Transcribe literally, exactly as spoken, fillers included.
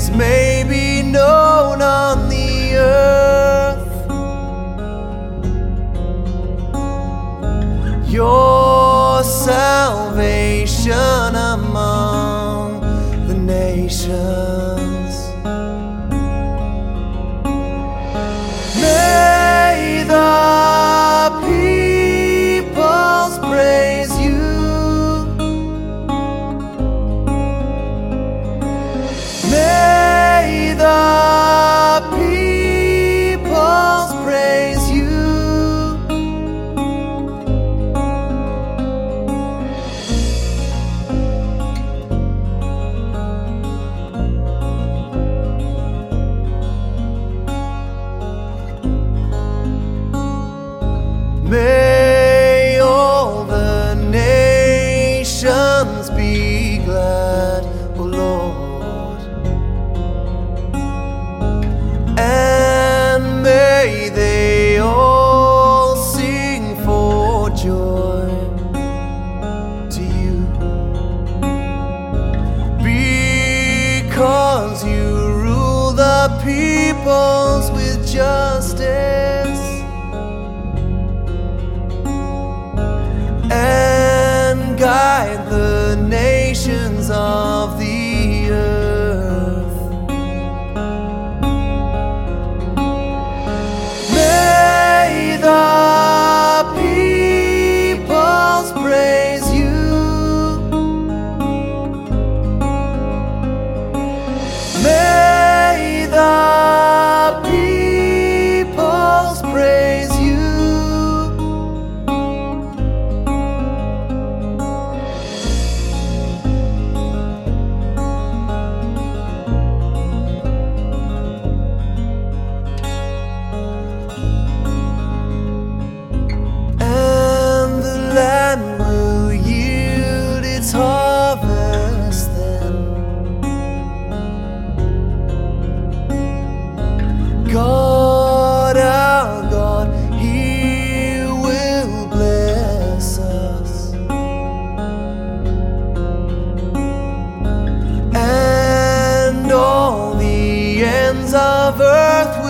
names may be known on the earth. Your salvation among the nations. May the peoples praise you. May the peoples praise you. May all the nations be glad, O Lord, and may they all sing for joy to you, because you rule the peoples with justice and guide the nations of the earth. May the peoples praise you. May the peoples praise you. Will yield its harvest then. God, our God, He will bless us, and all the ends of earth will